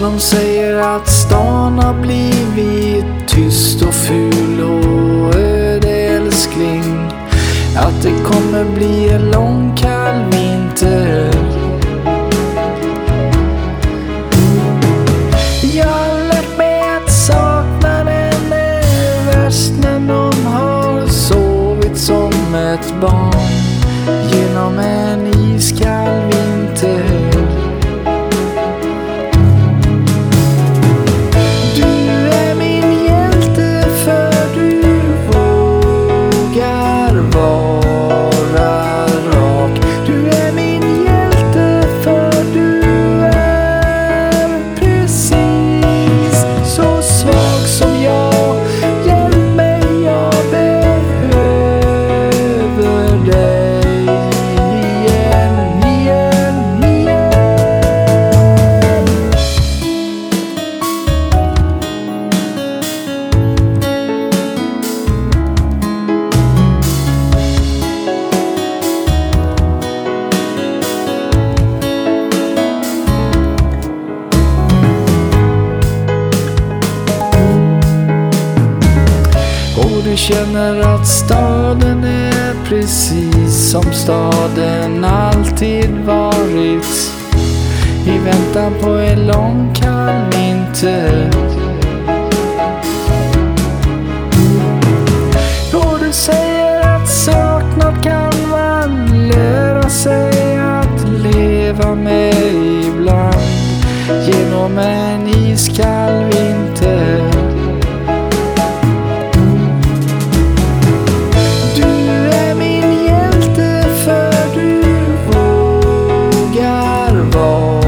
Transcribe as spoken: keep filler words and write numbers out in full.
de säger att stan har blivit tyst och ful och öde, älskling. Att det kommer bli en lång kall vinter. Jag har lärt mig att sakna den är värst när någon har sovit som ett barn genom en iskall vinter. Du känner att staden är precis som staden alltid varit, i väntan på en lång kall vinter. Och du säger att saknad kan man lära sig att leva med ibland genom en iskall vinter. Oh